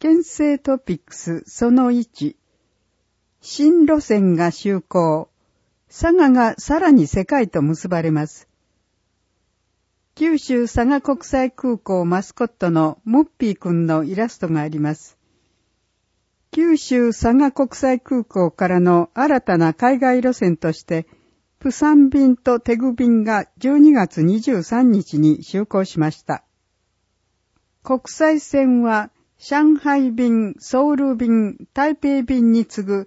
県政トピックスその1、新路線が就航、佐賀がさらに世界と結ばれます。九州佐賀国際空港マスコットのムッピーくんのイラストがあります。九州佐賀国際空港からの新たな海外路線として、プサン便とテグ便が12月23日に就航しました。国際線は上海便、ソウル便、台北便に次ぐ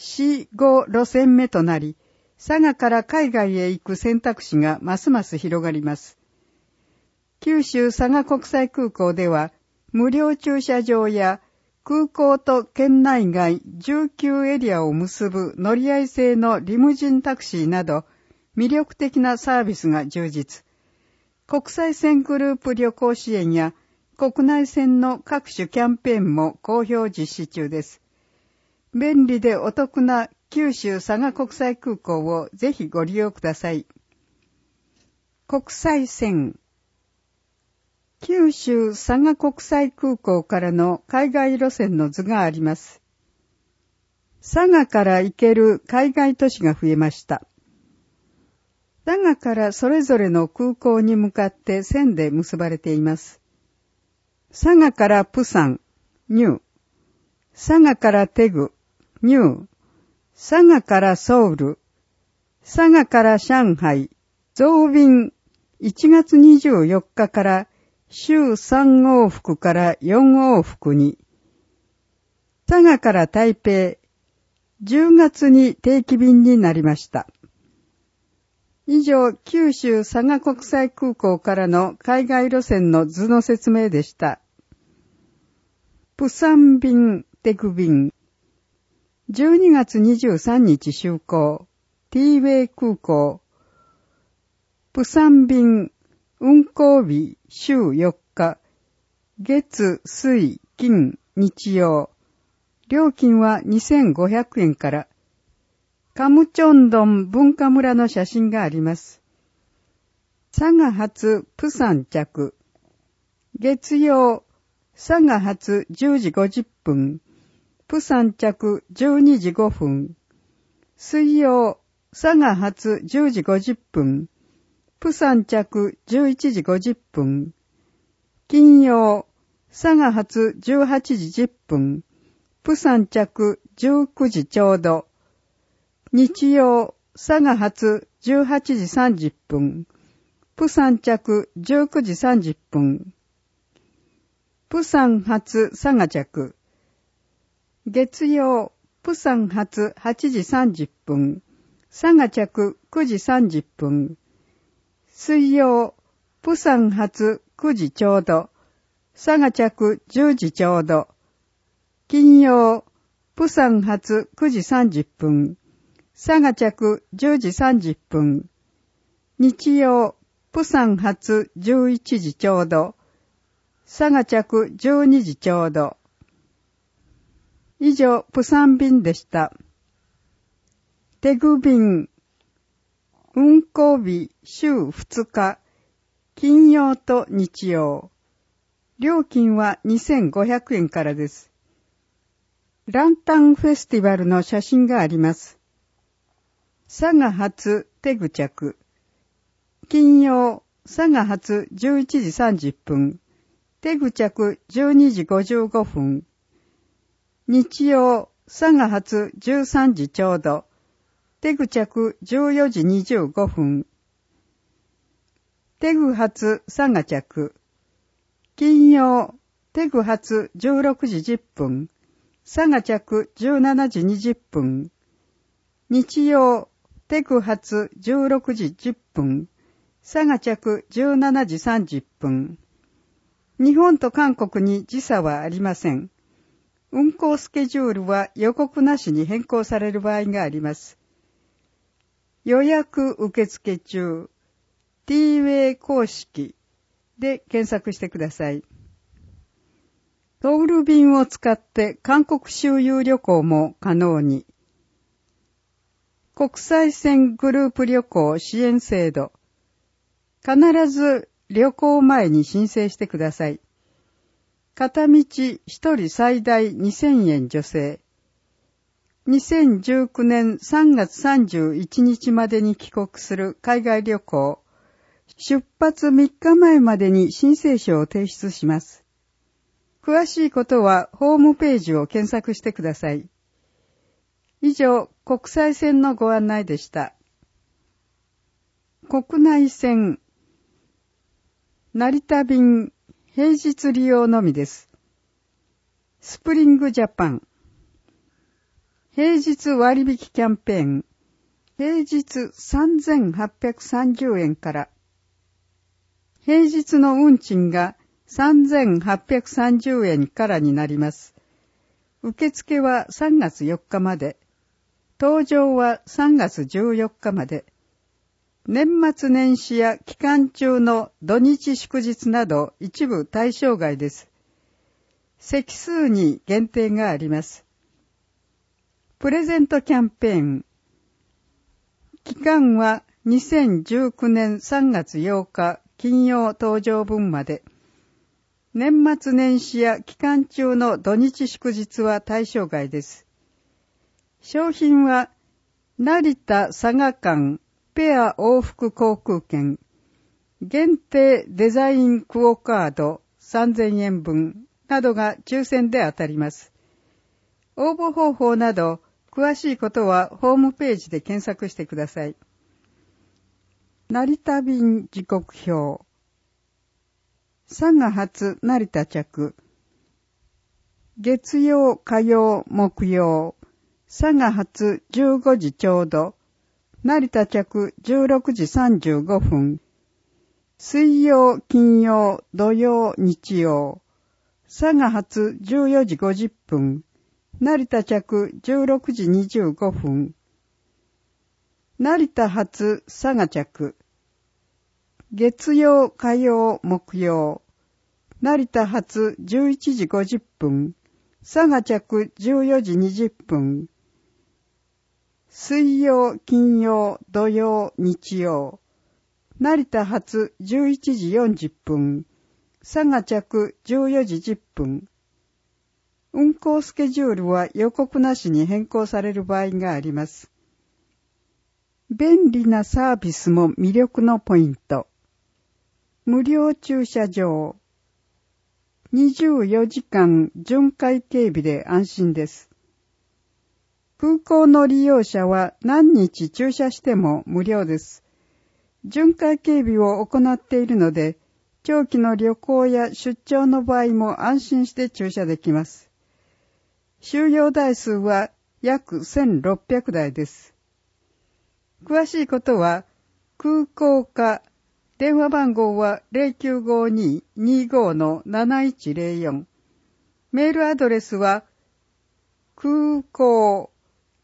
4、5路線目となり、佐賀から海外へ行く選択肢がますます広がります。九州佐賀国際空港では、無料駐車場や空港と県内外19エリアを結ぶ乗り合い制のリムジンタクシーなど魅力的なサービスが充実。国際線グループ旅行支援や国内線の各種キャンペーンも好評実施中です。便利でお得な九州佐賀国際空港をぜひご利用ください。国際線。九州佐賀国際空港からの海外路線の図があります。佐賀から行ける海外都市が増えました。佐賀からそれぞれの空港に向かって線で結ばれています。佐賀からプサン、ニュー。佐賀からテグ、ニュー。佐賀からソウル。佐賀から上海。増便1月24日から週3往復から4往復に。佐賀から台北。10月に定期便になりました。以上、九州佐賀国際空港からの海外路線の図の説明でした。プサン便、テグ便。12月23日就航。ティーウェイ空港。プサン便、運航日、週4日。月、水、金、日曜。料金は2500円から。カムチョンドン文化村の写真があります。佐賀発プサン着。月曜、佐賀発10時50分。プサン着12時5分。水曜、佐賀発10時50分。プサン着11時50分。金曜、佐賀発18時10分。プサン着19時ちょうど。日曜、佐賀発18時30分。プサン着19時30分。プサン発佐賀着。月曜、プサン発8時30分。佐賀着9時30分。水曜、プサン発9時ちょうど。佐賀着10時ちょうど。金曜、プサン発9時30分。佐賀着10時30分。日曜、プサン発11時ちょうど。佐賀着12時ちょうど。以上、プサン便でした。テグ便。運航日週2日。金曜と日曜。料金は2500円からです。ランタンフェスティバルの写真があります。佐賀発テグ着。金曜、佐賀発11時30分。テグ着12時55分。日曜、佐賀発13時ちょうど。テグ着14時25分。テグ発佐賀着。金曜、テグ発16時10分。佐賀着17時20分。日曜、テグ発16時10分。佐賀着17時30分。日本と韓国に時差はありません。運行スケジュールは予告なしに変更される場合があります。予約受付中、T-Way 公式で検索してください。ソウル便を使って韓国周遊旅行も可能に。国際線グループ旅行支援制度。必ず旅行前に申請してください。 片道一人最大2000円助成。2019年3月31日までに帰国する海外旅行。出発3日前までに申請書を提出します。詳しいことはホームページを検索してください。以上、国際線のご案内でした。国内線、成田便、平日利用のみです。スプリングジャパン、平日割引キャンペーン、平日3830円から、平日の運賃が3830円からになります。受付は3月4日まで、搭乗は3月14日まで、年末年始や期間中の土日祝日など一部対象外です。席数に限定があります。プレゼントキャンペーン。期間は2019年3月8日金曜搭乗分まで。年末年始や期間中の土日祝日は対象外です。商品は成田佐賀間ペア往復航空券、限定デザインクオカード3000円分などが抽選で当たります。応募方法など詳しいことはホームページで検索してください。成田便時刻表。佐賀発成田着。月曜、火曜、木曜。佐賀発15時ちょうど。成田着16時35分。水曜、金曜、土曜、日曜。佐賀発14時50分。成田着16時25分。成田発佐賀着。月曜、火曜、木曜。成田発11時50分。佐賀着14時20分。水曜、金曜、土曜、日曜。成田発11時40分。佐賀着14時10分。運行スケジュールは予告なしに変更される場合があります。便利なサービスも魅力のポイント。無料駐車場。24時間巡回警備で安心です。空港の利用者は何日駐車しても無料です。巡回警備を行っているので、長期の旅行や出張の場合も安心して駐車できます。収容台数は約1600台です。詳しいことは空港課、電話番号は 0952-25-7104。メールアドレスは空港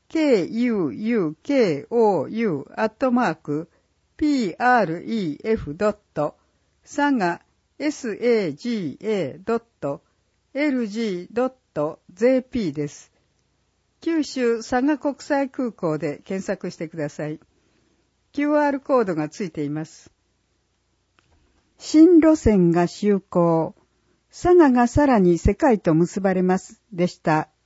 kuuko@pref.saga.lg.jp です。九州佐賀国際空港で検索してください。QR コードがついています。新路線が就航。佐賀がさらに世界と結ばれます。でした。